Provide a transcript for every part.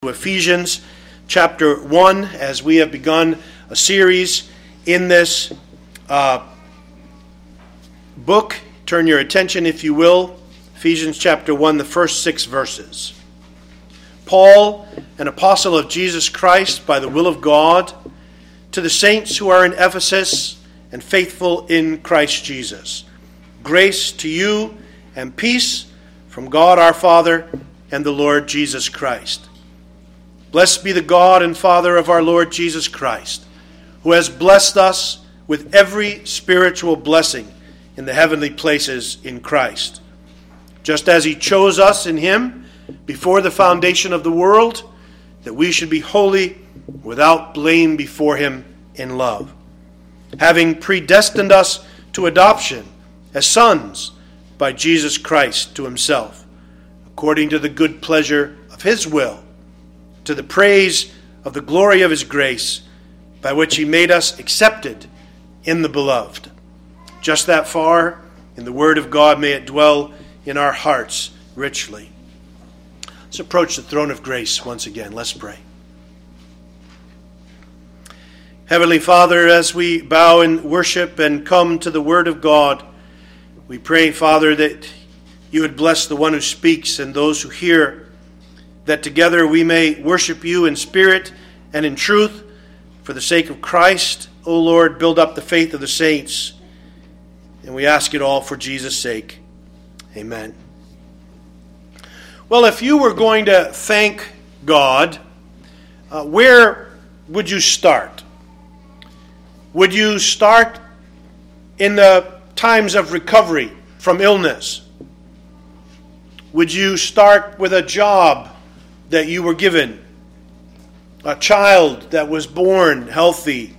Ephesians chapter 1, as we have begun a series in this book. Turn your attention, if you will, Ephesians chapter 1, the first 6 verses. Paul, an apostle of Jesus Christ by the will of God, to the saints who are in Ephesus and faithful in Christ Jesus. Grace to you and peace from God our Father and the Lord Jesus Christ. Blessed be the God and Father of our Lord Jesus Christ, who has blessed us with every spiritual blessing in the heavenly places in Christ, just as he chose us in him before the foundation of the world, that we should be holy, without blame before him in love, having predestined us to adoption as sons by Jesus Christ to himself, according to the good pleasure of his will, to the praise of the glory of his grace, by which he made us accepted in the beloved. Just that far, in the word of God, may it dwell in our hearts richly. Let's approach the throne of grace once again. Let's pray. Heavenly Father, as we bow in worship and come to the word of God, we pray, Father, that you would bless the one who speaks and those who hear, that together we may worship you in spirit and in truth. For the sake of Christ, O Lord, build up the faith of the saints. And we ask it all for Jesus' sake. Amen. Well, if you were going to thank God, where would you start? Would you start in the times of recovery from illness? Would you start with a job that you were given, a child that was born healthy,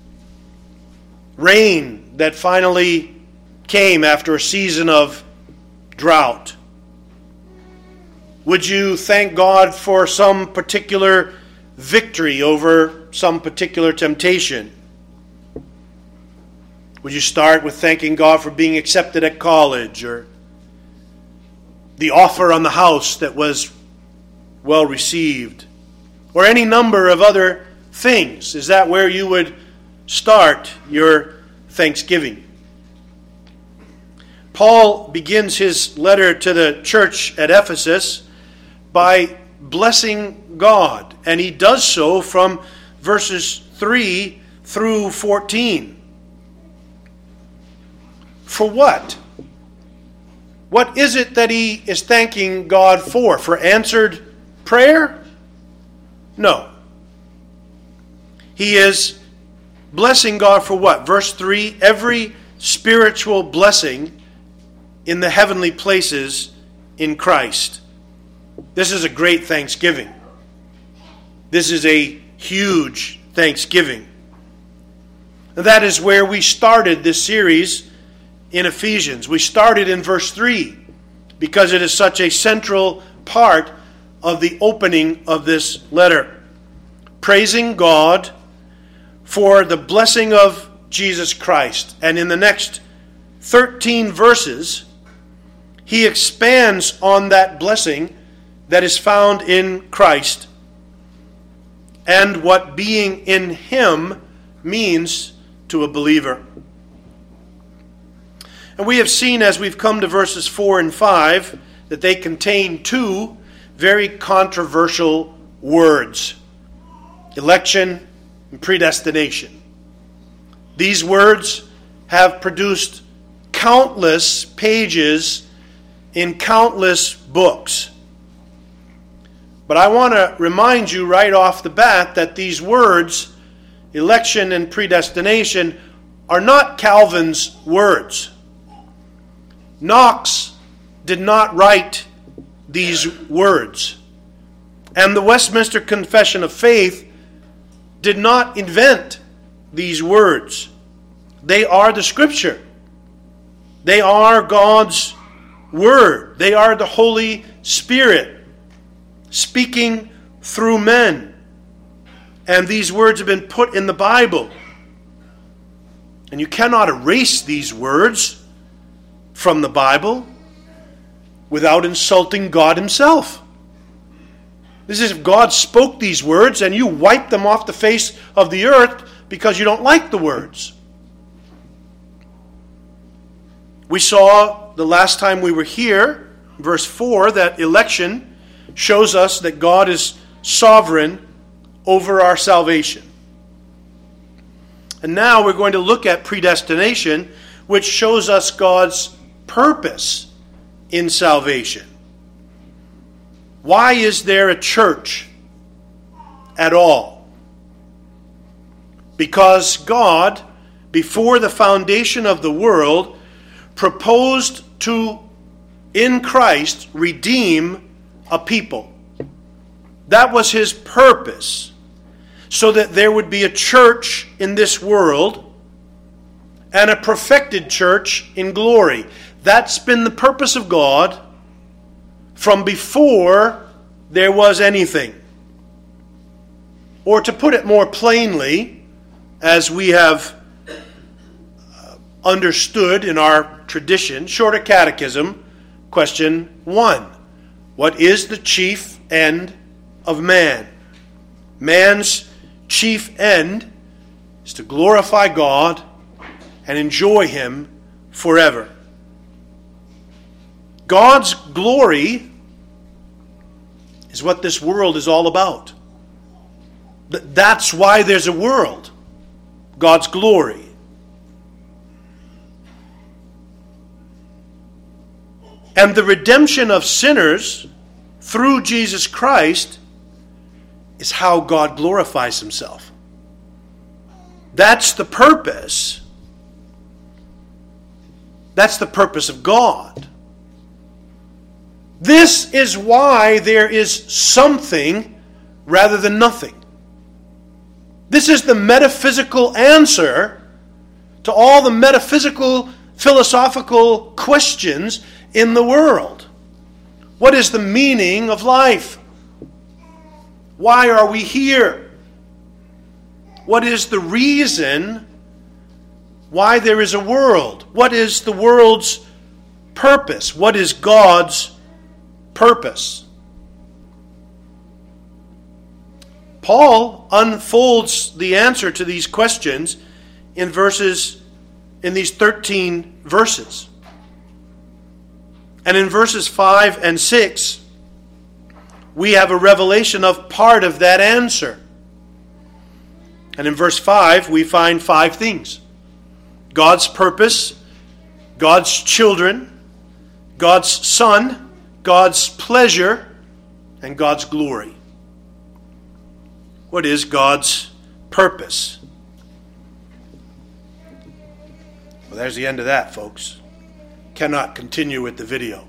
rain that finally came after a season of drought? Would you thank God for some particular victory over some particular temptation? Would you start with thanking God for being accepted at college, or the offer on the house that was well received, or any number of other things? Is that where you would start your thanksgiving? Paul begins his letter to the church at Ephesus by blessing God, and he does so from verses 3 through 14. For what? What is it that he is thanking God for? For answered prayer? No. He is blessing God for what? Verse 3, every spiritual blessing in the heavenly places in Christ. This is a great thanksgiving. This is a huge thanksgiving. That is where we started this series in Ephesians. We started in verse 3 because it is such a central part of the opening of this letter. Praising God for the blessing of Jesus Christ. And in the next 13 verses, he expands on that blessing that is found in Christ and what being in him means to a believer. And we have seen, as we've come to verses 4 and 5, that they contain two very controversial words: election and predestination. These words have produced countless pages in countless books. But I want to remind you right off the bat that these words, election and predestination, are not Calvin's words. Knox did not write these words. And the Westminster Confession of Faith did not invent these words. They are the Scripture. They are God's Word. They are the Holy Spirit speaking through men. And these words have been put in the Bible. And you cannot erase these words from the Bible without insulting God himself. This is if God spoke these words and you wipe them off the face of the earth because you don't like the words. We saw the last time we were here, verse 4, that election shows us that God is sovereign over our salvation. And now we're going to look at predestination, which shows us God's purpose in salvation. Why is there a church at all? Because God, before the foundation of the world, proposed to, in Christ, redeem a people. That was his purpose, so that there would be a church in this world and a perfected church in glory. That's been the purpose of God from before there was anything. Or to put it more plainly, as we have understood in our tradition, Shorter Catechism, question 1. What is the chief end of man? Man's chief end is to glorify God and enjoy Him forever. God's glory is what this world is all about. That's why there's a world. God's glory. And the redemption of sinners through Jesus Christ is how God glorifies Himself. That's the purpose. That's the purpose of God. This is why there is something rather than nothing. This is the metaphysical answer to all the metaphysical, philosophical questions in the world. What is the meaning of life? Why are we here? What is the reason why there is a world? What is the world's purpose? What is God's purpose? Paul unfolds the answer to these questions in these 13 verses. And in verses 5 and 6, we have a revelation of part of that answer. And in verse 5, we find 5 things: God's purpose, God's children, God's Son, God's pleasure, and God's glory. What is God's purpose? Well, there's the end of that, folks. Cannot continue with the video.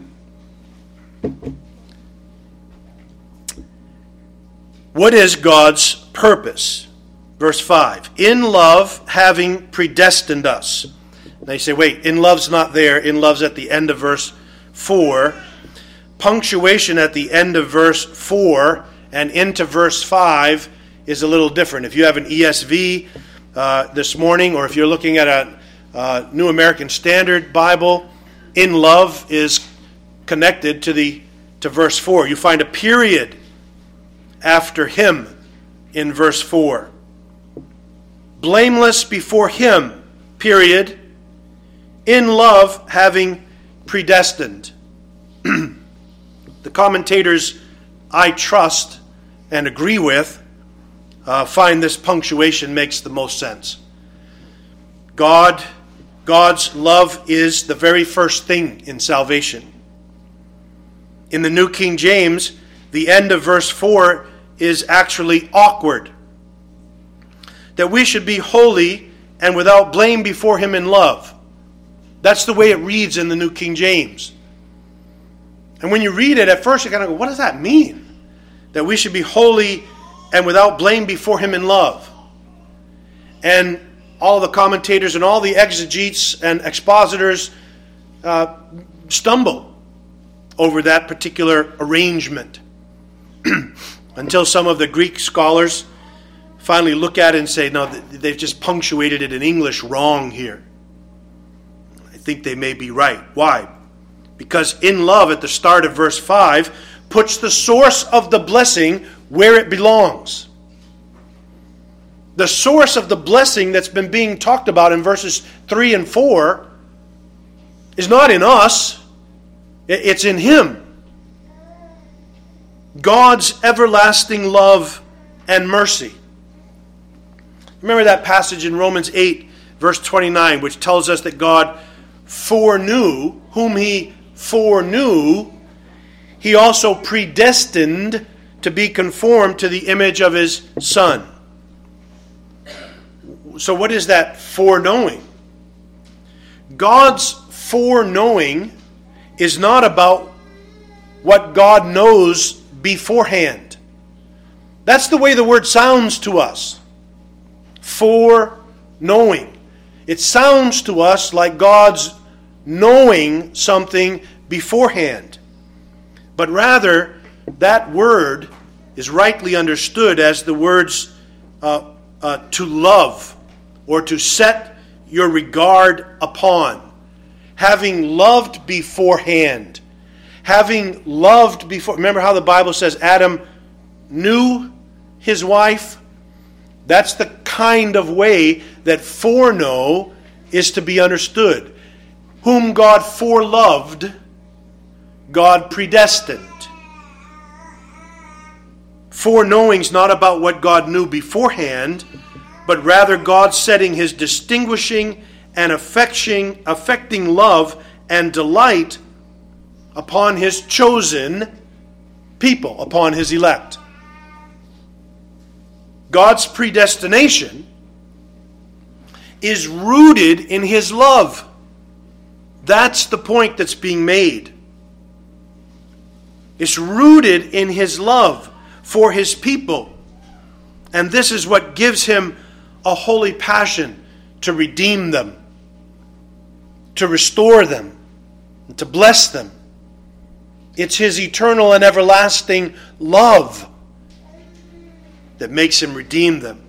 What is God's purpose? Verse 5. In love, having predestined us. Now you say, wait, in love's not there. In love's at the end of verse 4. Punctuation at the end of verse 4 and into verse 5 is a little different. If you have an ESV this morning, or if you're looking at a New American Standard Bible, in love is connected to verse 4. You find a period after him in verse 4. Blameless before him, period. In love, having predestined. The commentators I trust and agree with find this punctuation makes the most sense. God's love is the very first thing in salvation. In the New King James, the end of verse 4 is actually awkward. That we should be holy and without blame before Him in love. That's the way it reads in the New King James. And when you read it, at first you kind of go, what does that mean? That we should be holy and without blame before Him in love. And all the commentators and all the exegetes and expositors stumble over that particular arrangement. Until some of the Greek scholars finally look at it and say, no, they've just punctuated it in English wrong here. I think they may be right. Why? Because in love, at the start of verse 5, puts the source of the blessing where it belongs. The source of the blessing that's been being talked about in verses 3 and 4 is not in us, it's in Him. God's everlasting love and mercy. Remember that passage in Romans 8, verse 29, which tells us that God foreknew, whom He foreknew, He also predestined to be conformed to the image of His Son. So what is that foreknowing? God's foreknowing is not about what God knows beforehand. That's the way the word sounds to us. Foreknowing. It sounds to us like God's knowing something beforehand. But rather, that word is rightly understood as the words to love or to set your regard upon. Having loved beforehand. Having loved before. Remember how the Bible says Adam knew his wife? That's the kind of way that foreknow is to be understood. Whom God foreloved, God predestined. Foreknowing is not about what God knew beforehand, but rather God setting His distinguishing and affecting love and delight upon His chosen people, upon His elect. God's predestination is rooted in His love. That's the point that's being made. It's rooted in His love for His people. And this is what gives Him a holy passion to redeem them, to restore them, and to bless them. It's His eternal and everlasting love that makes Him redeem them.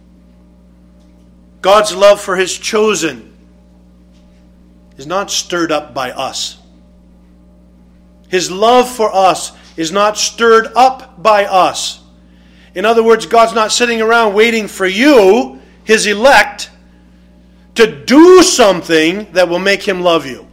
God's love for His chosen is not stirred up by us. His love for us is not stirred up by us. In other words, God's not sitting around waiting for you, His elect, to do something that will make Him love you.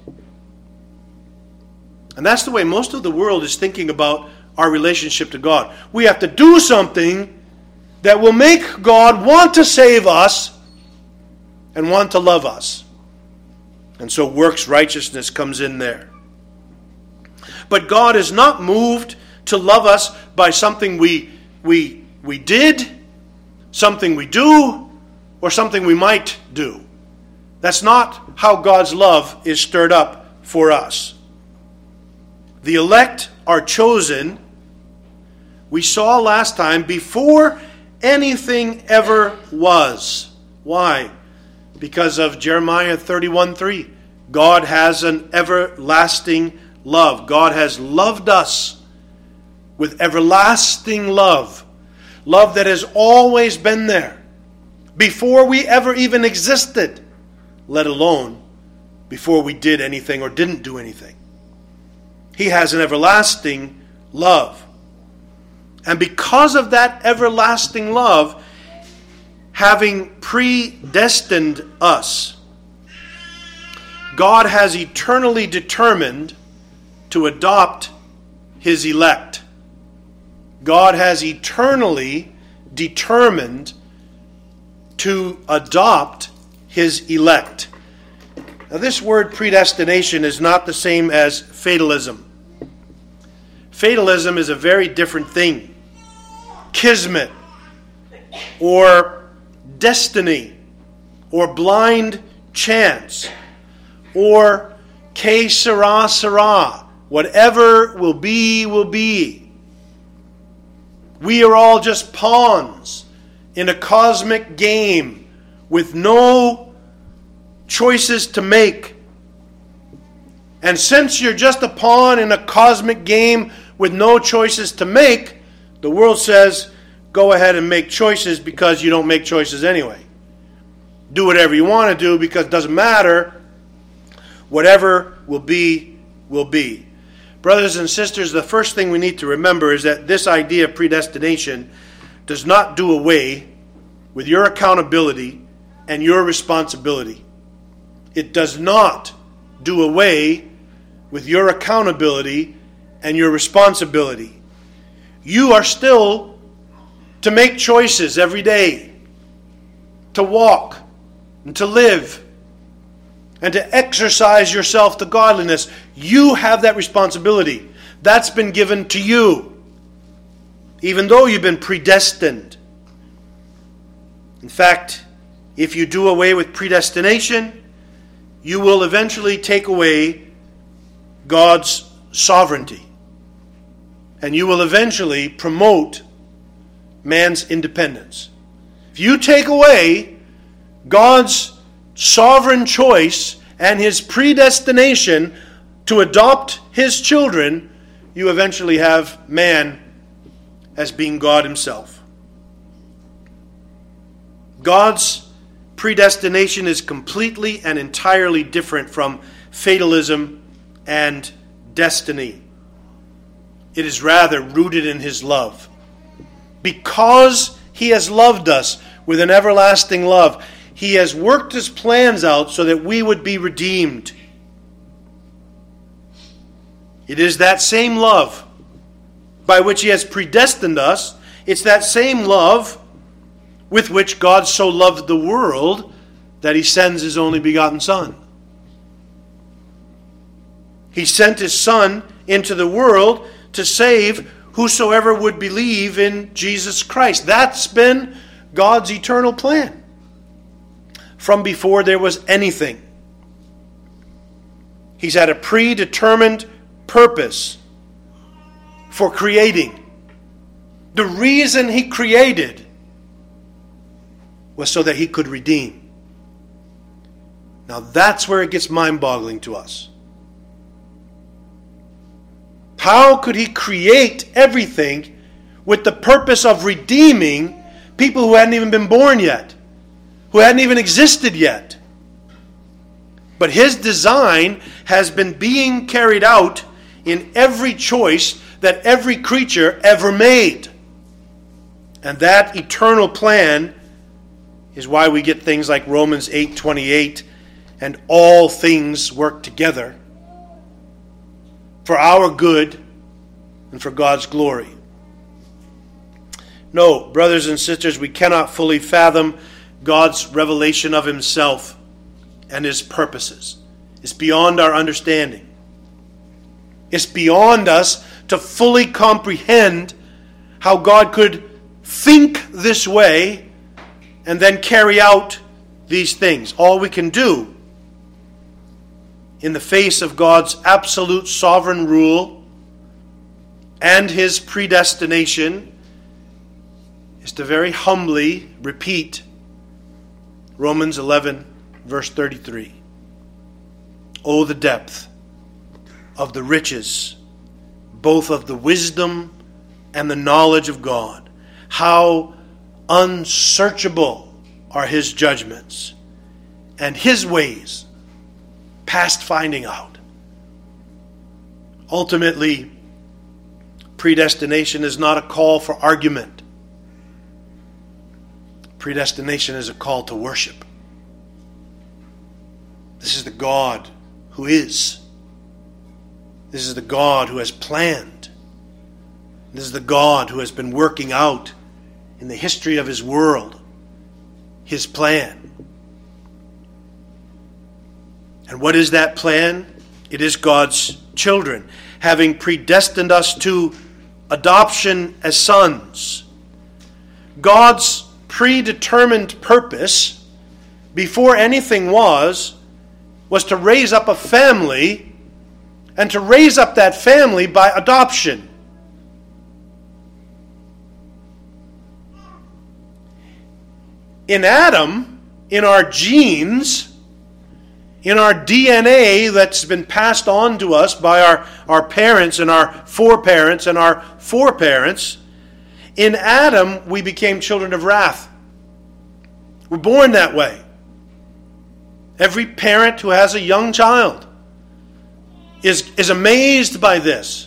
And that's the way most of the world is thinking about our relationship to God. We have to do something that will make God want to save us and want to love us. And so works righteousness comes in there. But God is not moved to love us by something we did, something we do, or something we might do. That's not how God's love is stirred up for us. The elect are chosen, we saw last time, before anything ever was. Why? Because of Jeremiah 31:3. God has an everlasting love. God has loved us with everlasting love. Love that has always been there. Before we ever even existed. Let alone before we did anything or didn't do anything. He has an everlasting love. And because of that everlasting love, having predestined us, God has eternally determined to adopt His elect. God has eternally determined to adopt His elect. Now, this word predestination is not the same as fatalism. Fatalism is a very different thing. Kismet, or destiny, or blind chance, or que sera, sera. Whatever will be, will be. We are all just pawns in a cosmic game with no choices to make. And since you're just a pawn in a cosmic game with no choices to make, the world says, go ahead and make choices because you don't make choices anyway. Do whatever you want to do because it doesn't matter. Whatever will be, will be. Brothers and sisters, the first thing we need to remember is that this idea of predestination does not do away with your accountability and your responsibility. It does not do away with your accountability and your responsibility. You are still to make choices every day, to walk and to live and to exercise yourself to godliness. You have that responsibility. That's been given to you, even though you've been predestined. In fact, if you do away with predestination, you will eventually take away God's sovereignty. And you will eventually promote man's independence. If you take away God's sovereign choice and his predestination to adopt his children, you eventually have man as being God himself. God's predestination is completely and entirely different from fatalism and destiny. It is rather rooted in his love. Because he has loved us with an everlasting love, he has worked his plans out so that we would be redeemed. It is that same love by which he has predestined us. It's that same love with which God so loved the world that he sends his only begotten Son. He sent his Son into the world to save whosoever would believe in Jesus Christ. That's been God's eternal plan from before there was anything. He's had a predetermined purpose for creating. The reason he created was so that he could redeem. Now that's where it gets mind-boggling to us. How could he create everything with the purpose of redeeming people who hadn't even been born yet, who hadn't even existed yet? But his design has been being carried out in every choice that every creature ever made. And that eternal plan is why we get things like Romans 8:28, and all things work together for our good and for God's glory. No, brothers and sisters, we cannot fully fathom God's revelation of himself and his purposes. It's beyond our understanding. It's beyond us to fully comprehend how God could think this way and then carry out these things. All we can do in the face of God's absolute sovereign rule and his predestination is to very humbly repeat Romans 11, verse 33. Oh, the depth of the riches, both of the wisdom and the knowledge of God. How unsearchable are his judgments, and his ways past finding out. Ultimately, predestination is not a call for argument. Predestination is a call to worship. This is the God who is. This is the God who has planned. This is the God who has been working out in the history of his world his plan. And what is that plan? It is God's children, having predestined us to adoption as sons. God's predetermined purpose, before anything was to raise up a family, and to raise up that family by adoption. In Adam, in our genes, in our DNA that's been passed on to us by our parents and our foreparents and our foreparents, in Adam we became children of wrath. We're born that way. Every parent who has a young child is amazed by this.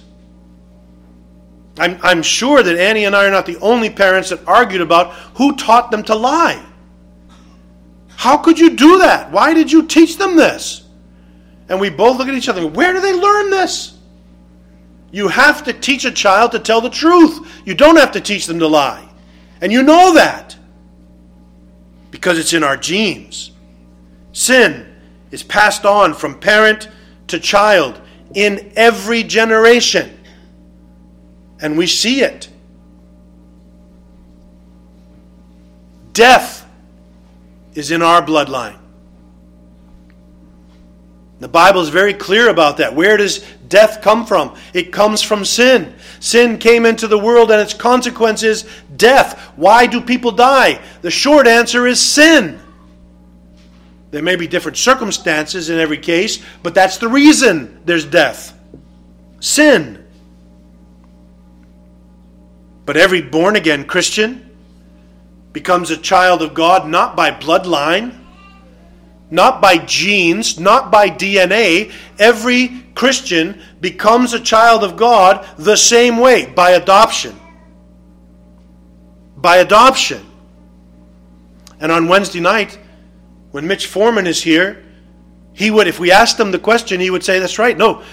I'm sure that Annie and I are not the only parents that argued about who taught them to lie. How could you do that? Why did you teach them this? And we both look at each other and go, where do they learn this? You have to teach a child to tell the truth. You don't have to teach them to lie. And you know that. Because it's in our genes. Sin is passed on from parent to child in every generation. And we see it. Death is in our bloodline. The Bible is very clear about that. Where does death come from? It comes from sin. Sin came into the world and its consequence is death. Why do people die? The short answer is sin. There may be different circumstances in every case, but that's the reason there's death. Sin. But every born-again Christian becomes a child of God not by bloodline, not by genes, not by DNA. Every Christian becomes a child of God the same way, by adoption. By adoption. And on Wednesday night, when Mitch Foreman is here, he would, if we asked him the question, he would say, that's right, no,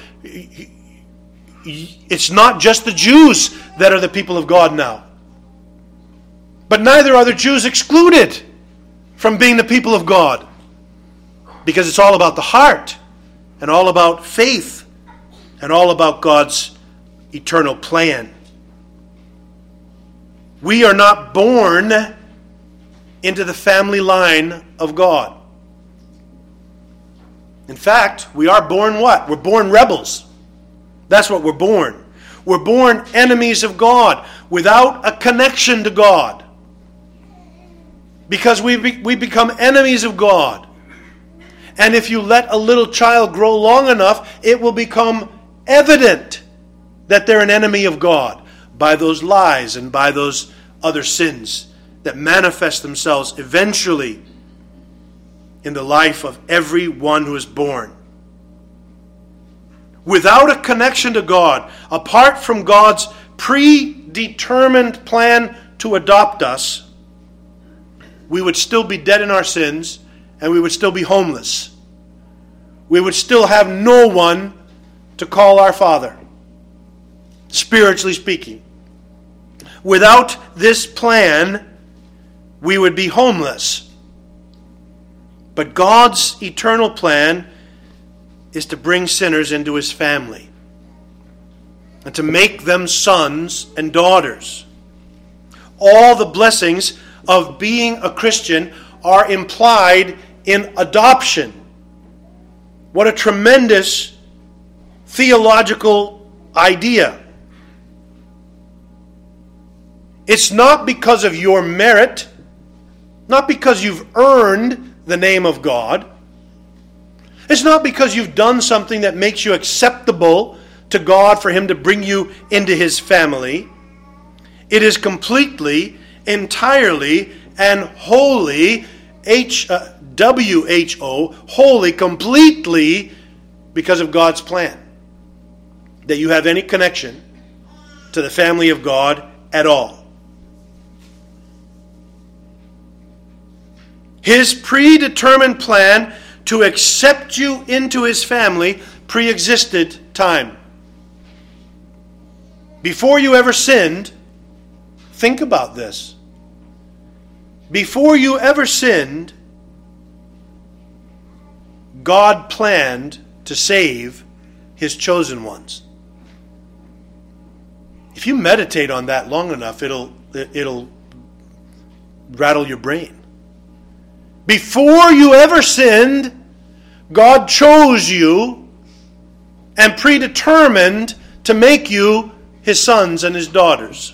it's not just the Jews that are the people of God now. But neither are the Jews excluded from being the people of God. Because it's all about the heart, and all about faith, and all about God's eternal plan. We are not born into the family line of God. In fact, we are born what? We're born rebels. That's what we're born. We're born enemies of God, without a connection to God. Because we become enemies of God. And if you let a little child grow long enough, it will become evident that they're an enemy of God by those lies and by those other sins that manifest themselves eventually in the life of every one who is born. Without a connection to God, apart from God's predetermined plan to adopt us, we would still be dead in our sins, and we would still be homeless. We would still have no one to call our Father, spiritually speaking. Without this plan, we would be homeless. But God's eternal plan is to bring sinners into His family and to make them sons and daughters. All the blessings of being a Christian are implied in adoption. What a tremendous theological idea. It's not because of your merit, not because you've earned the name of God. It's not because you've done something that makes you acceptable to God for Him to bring you into His family. It is completely, entirely, and wholly, W-H-O, wholly, completely, because of God's plan. That you have any connection to the family of God at all. His predetermined plan to accept you into His family pre-existed time. Before you ever sinned, think about this. Before you ever sinned, God planned to save His chosen ones. If you meditate on that long enough, it'll rattle your brain. Before you ever sinned, God chose you and predetermined to make you His sons and His daughters.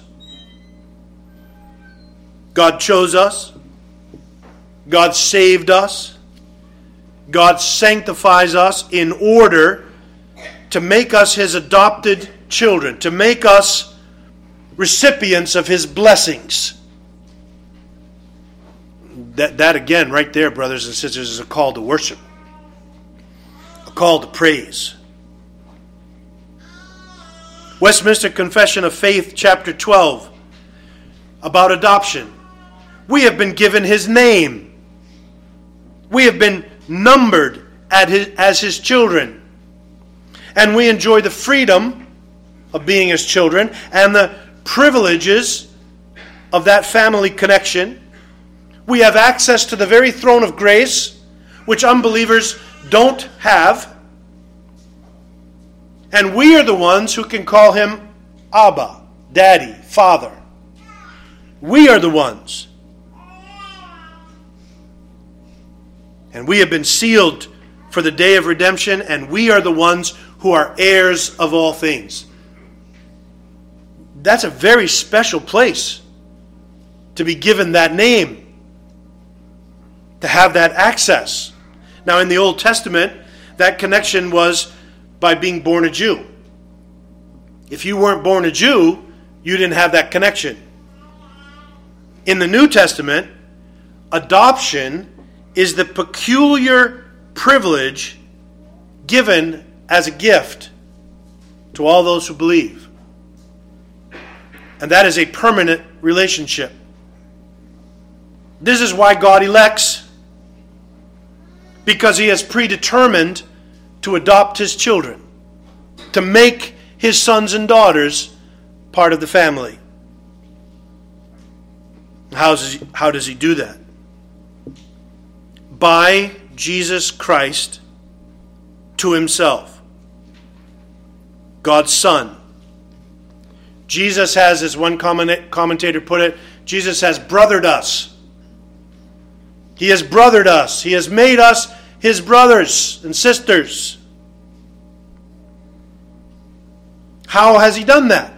God chose us. God saved us. God sanctifies us in order to make us His adopted children, to make us recipients of His blessings. That again, right there, brothers and sisters, is a call to worship. A call to praise. Westminster Confession of Faith, chapter 12, about adoption. We have been given His name. We have been numbered as His children. And we enjoy the freedom of being His children and the privileges of that family connection. We have access to the very throne of grace, which unbelievers don't have. And we are the ones who can call Him Abba, Daddy, Father. We are the ones. And we have been sealed for the day of redemption, and we are the ones who are heirs of all things. That's a very special place to be given that name, to have that access. Now, in the Old Testament, that connection was by being born a Jew. If you weren't born a Jew, you didn't have that connection. In the New Testament, adoption is the peculiar privilege given as a gift to all those who believe. And that is a permanent relationship. This is why God elects, because He has predetermined to adopt His children, to make His sons and daughters part of the family. How does He do that? By Jesus Christ to Himself, God's Son. Jesus has, as one commentator put it, Jesus has brothered us. He has brothered us. He has made us His brothers and sisters. How has He done that?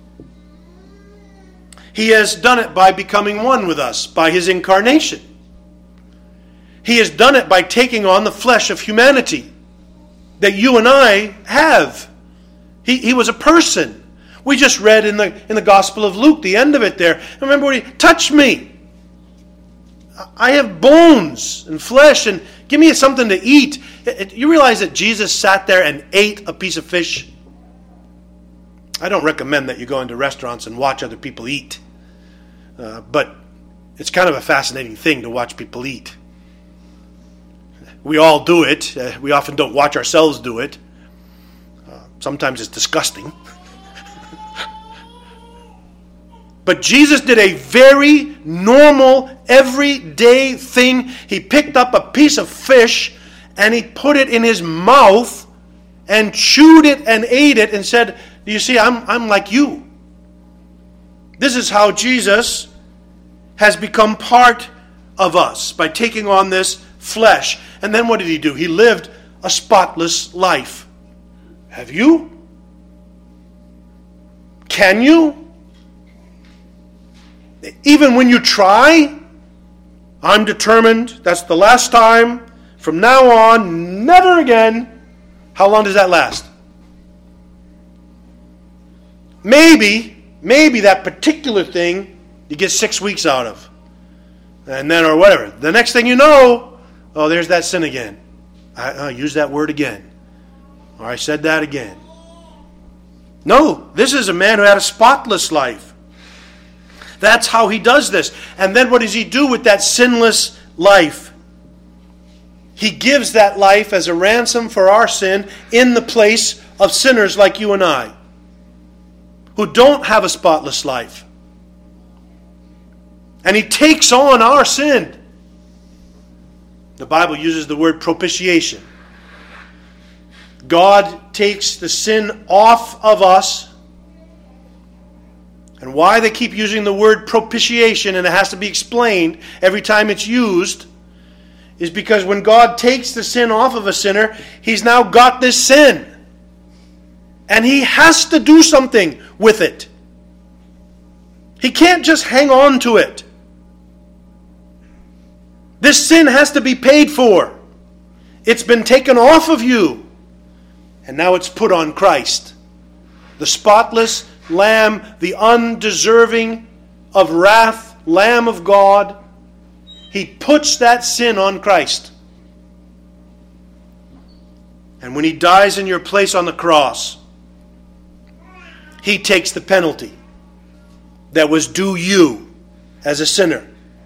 He has done it by becoming one with us, by His incarnation. He has done it by taking on the flesh of humanity that you and I have. He was a person. We just read in the Gospel of Luke, the end of it there. Remember what touch me. I have bones and flesh, and give me something to eat. You realize that Jesus sat there and ate a piece of fish? I don't recommend that you go into restaurants and watch other people eat. But it's kind of a fascinating thing to watch people eat. We all do it. We often don't watch ourselves do it. Sometimes it's disgusting. But Jesus did a very normal, everyday thing. He picked up a piece of fish and He put it in His mouth and chewed it and ate it and said, "Do you see, I'm like you." This is how Jesus has become part of us, by taking on this flesh. And then what did He do? He lived a spotless life. Have you? Can you? Even when you try, I'm determined, that's the last time, from now on, never again. How long does that last? Maybe that particular thing you get 6 weeks out of. And then, or whatever. The next thing you know, oh, there's that sin again. I used that word again. Or I said that again. No, this is a man who had a spotless life. That's how He does this. And then what does He do with that sinless life? He gives that life as a ransom for our sin in the place of sinners like you and I, who don't have a spotless life. And He takes on our sin. The Bible uses the word propitiation. God takes the sin off of us. And why they keep using the word propitiation, and it has to be explained every time it's used, is because when God takes the sin off of a sinner, He's now got this sin. And He has to do something with it. He can't just hang on to it. This sin has to be paid for. It's been taken off of you. And now it's put on Christ. The spotless Lamb, the undeserving of wrath Lamb of God. He puts that sin on Christ. And when He dies in your place on the cross, He takes the penalty that was due you as a sinner.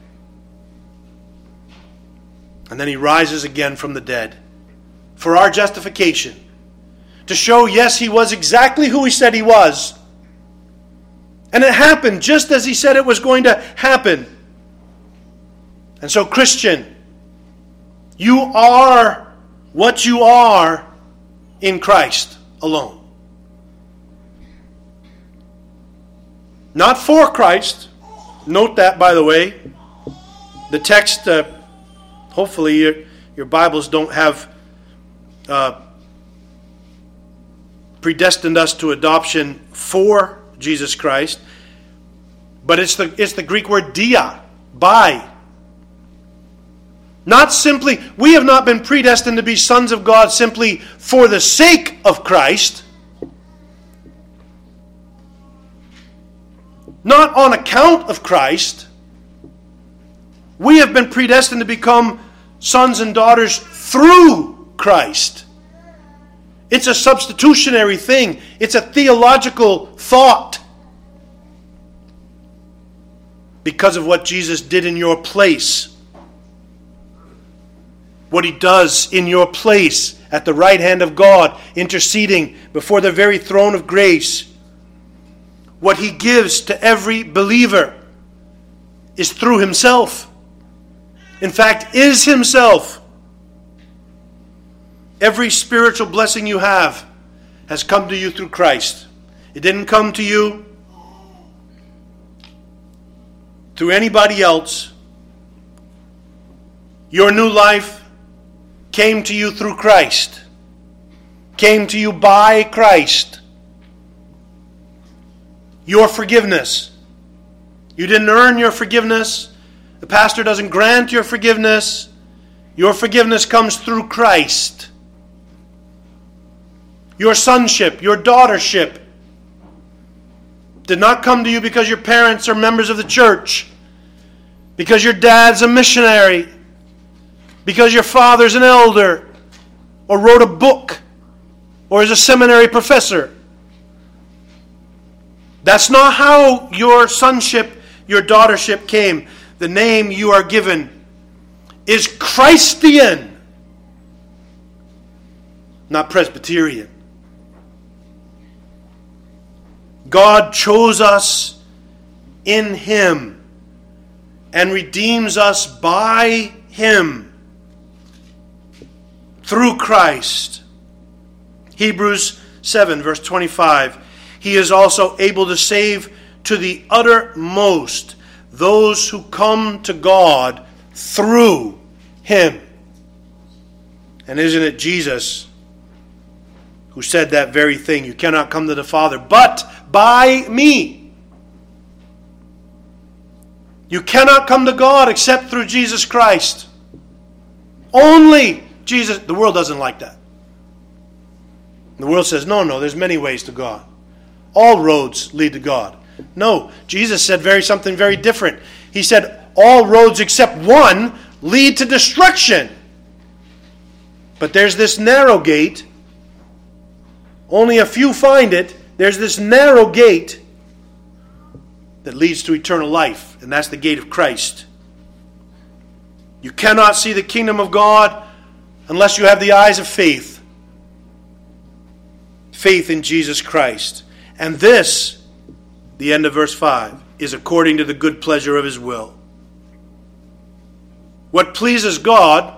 And then he rises again from the dead for our justification. To show, yes, he was exactly who he said he was. And it happened just as he said it was going to happen. And so, Christian, you are what you are in Christ alone. Not for Christ. Note that, by the way. The text, hopefully your Bibles don't have predestined us to adoption for Jesus Christ. But it's the Greek word dia, by. Not simply, we have not been predestined to be sons of God simply for the sake of Christ. Not on account of Christ. We have been predestined to become sons and daughters through Christ. It's a substitutionary thing. It's a theological thought. Because of what Jesus did in your place. What he does in your place at the right hand of God, interceding before the very throne of grace. What he gives to every believer is through himself. In fact, is himself. Every spiritual blessing you have has come to you through Christ. It didn't come to you through anybody else. Your new life came to you through Christ. Came to you by Christ. Your forgiveness. You didn't earn your forgiveness. The pastor doesn't grant your forgiveness. Your forgiveness comes through Christ. Your sonship, your daughtership did not come to you because your parents are members of the church, because your dad's a missionary, because your father's an elder, or wrote a book, or is a seminary professor. That's not how your sonship, your daughtership came. The name you are given is Christian, not Presbyterian. God chose us in Him and redeems us by Him through Christ. Hebrews 7 verse 25. He is also able to save to the uttermost those who come to God through Him. And isn't it Jesus who said that very thing? You cannot come to the Father but by me. You cannot come to God except through Jesus Christ. Only Jesus. The world doesn't like that. The world says, no, there's many ways to God. All roads lead to God. No, Jesus said something very different. He said, all roads except one lead to destruction. But there's this narrow gate. Only a few find it. There's this narrow gate that leads to eternal life, and that's the gate of Christ. You cannot see the kingdom of God unless you have the eyes of faith. Faith in Jesus Christ. And this, the end of verse 5, is according to the good pleasure of His will. What pleases God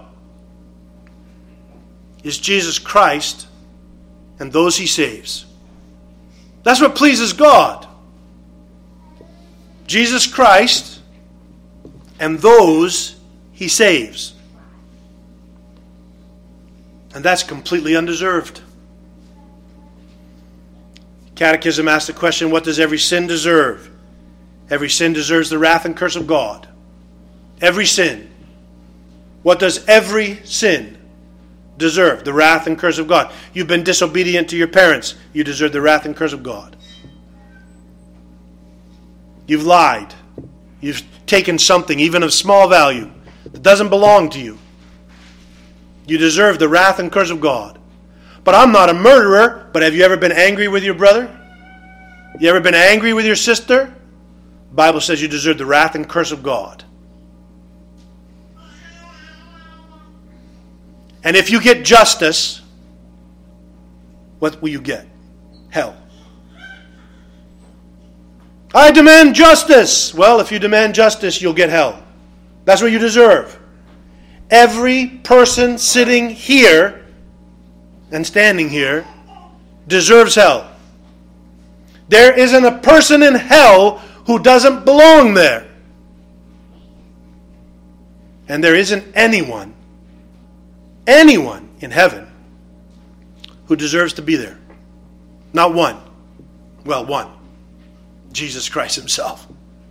is Jesus Christ and those He saves. That's what pleases God. Jesus Christ and those He saves. And that's completely undeserved. Catechism asks the question, what does every sin deserve? Every sin deserves the wrath and curse of God. Every sin. What does every sin deserve? The wrath and curse of God. You've been disobedient to your parents. You deserve the wrath and curse of God. You've lied. You've taken something, even of small value, that doesn't belong to you. You deserve the wrath and curse of God. But I'm not a murderer. But have you ever been angry with your brother? You ever been angry with your sister? The Bible says you deserve the wrath and curse of God. And if you get justice, what will you get? Hell. I demand justice. Well, if you demand justice, you'll get hell. That's what you deserve. Every person sitting here and standing here deserves hell. There isn't a person in hell who doesn't belong there. And there isn't anyone in heaven who deserves to be there. Not one. Well, one. Jesus Christ himself.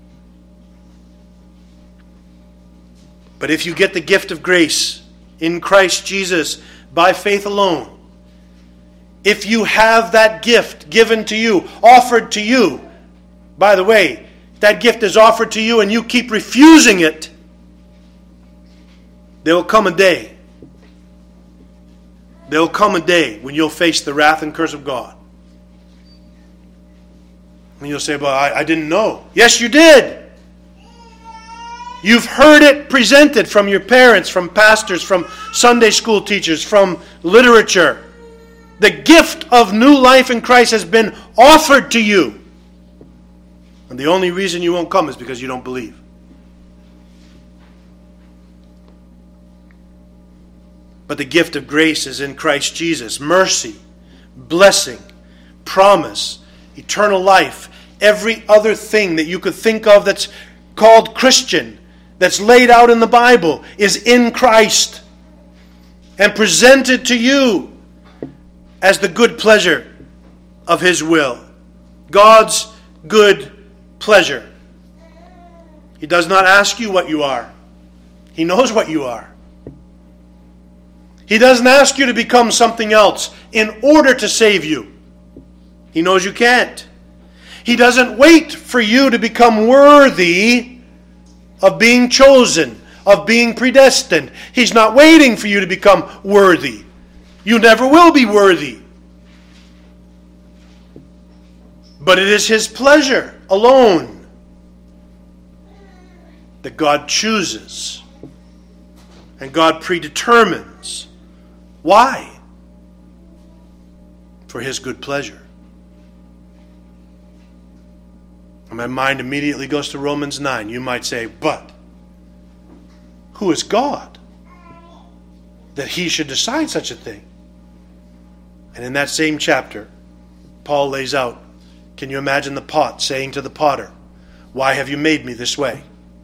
But if you get the gift of grace in Christ Jesus by faith alone, if you have that gift given to you, offered to you, by the way, that gift is offered to you and you keep refusing it, there will come a day. There will come a day when you'll face the wrath and curse of God. And you'll say, well, I didn't know. Yes, you did. You've heard it presented from your parents, from pastors, from Sunday school teachers, from literature. The gift of new life in Christ has been offered to you. And the only reason you won't come is because you don't believe. But the gift of grace is in Christ Jesus. Mercy, blessing, promise, eternal life, every other thing that you could think of that's called Christian, that's laid out in the Bible, is in Christ and presented to you as the good pleasure of His will. God's good pleasure. He does not ask you what you are. He knows what you are. He doesn't ask you to become something else in order to save you. He knows you can't. He doesn't wait for you to become worthy of being chosen, of being predestined. He's not waiting for you to become worthy. You never will be worthy. But it is His pleasure alone that God chooses and God predetermines. Why? For His good pleasure. And my mind immediately goes to Romans 9. You might say, but who is God that He should decide such a thing? And in that same chapter, Paul lays out, can you imagine the pot saying to the potter, why have you made me this way?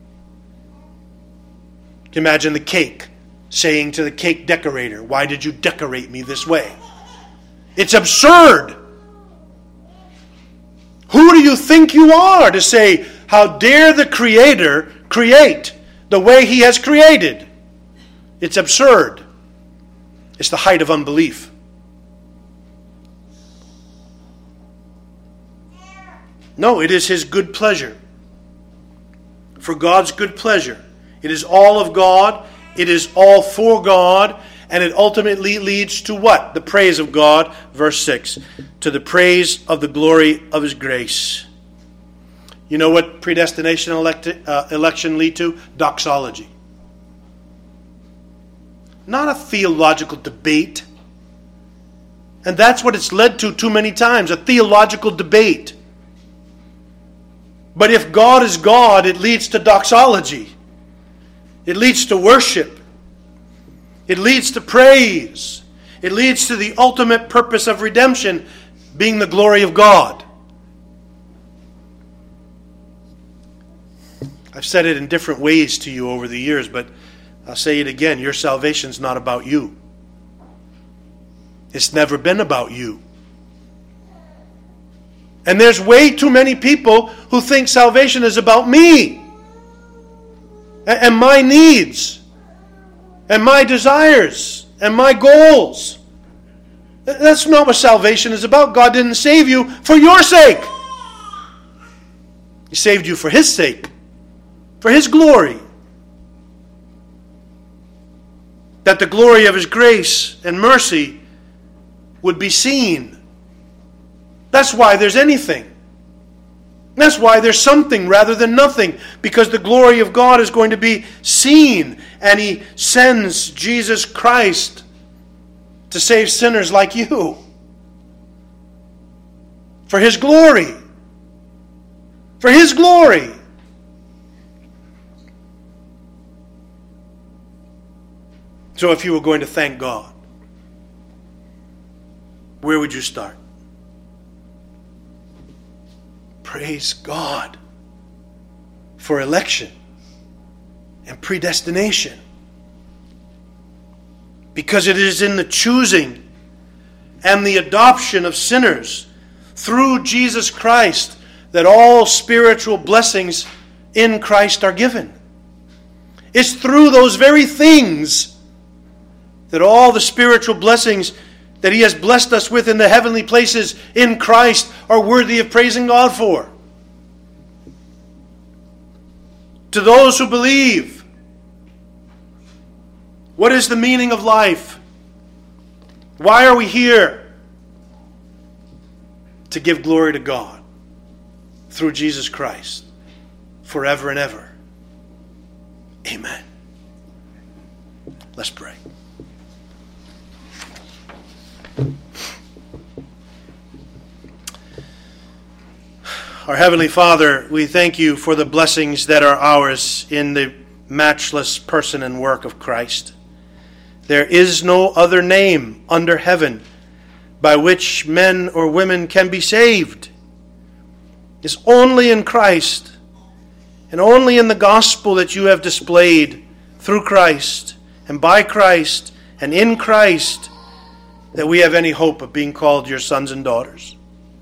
Can you imagine the cake saying to the cake decorator, why did you decorate me this way? It's absurd. Who do you think you are to say, how dare the Creator create the way He has created? It's absurd. It's the height of unbelief. No, it is His good pleasure. For God's good pleasure. It is all of God. It is all for God. And it ultimately leads to what? The praise of God. Verse 6. To the praise of the glory of His grace. You know what predestination election lead to? Doxology. Not a theological debate. And that's what it's led to too many times. A theological debate. But if God is God, it leads to doxology. It leads to worship. It leads to praise. It leads to the ultimate purpose of redemption, being the glory of God. I've said it in different ways to you over the years, but I'll say it again. Your salvation's not about you. It's never been about you. And there's way too many people who think salvation is about me and my needs and my desires and my goals. That's not what salvation is about. God didn't save you for your sake. He saved you for His sake, for His glory. That the glory of His grace and mercy would be seen. That's why there's anything. That's why there's something rather than nothing, because the glory of God is going to be seen, and He sends Jesus Christ to save sinners like you. For His glory. For His glory. So if you were going to thank God, where would you start? Praise God for election and predestination. Because it is in the choosing and the adoption of sinners through Jesus Christ that all spiritual blessings in Christ are given. It's through those very things that all the spiritual blessings that He has blessed us with in the heavenly places in Christ are worthy of praising God for. To those who believe, what is the meaning of life? Why are we here? To give glory to God through Jesus Christ forever and ever. Amen. Let's pray. Our Heavenly Father, we thank You for the blessings that are ours in the matchless person and work of Christ. There is no other name under heaven by which men or women can be saved. It's only in Christ and only in the gospel that You have displayed through Christ and by Christ and in Christ that we have any hope of being called Your sons and daughters.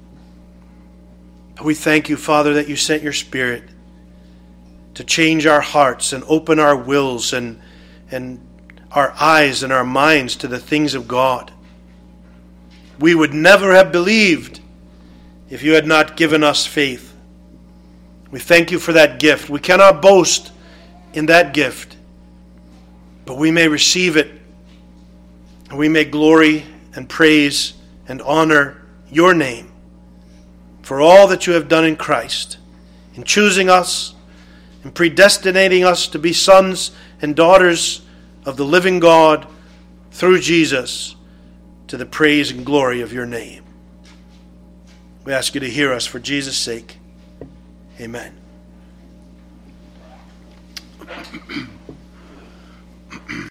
We thank You, Father, that You sent Your Spirit to change our hearts and open our wills and our eyes and our minds to the things of God. We would never have believed if You had not given us faith. We thank You for that gift. We cannot boast in that gift, but we may receive it, and we may glory and praise and honor Your name for all that You have done in Christ, in choosing us, in predestinating us to be sons and daughters of the living God through Jesus, to the praise and glory of Your name. We ask You to hear us for Jesus' sake. Amen.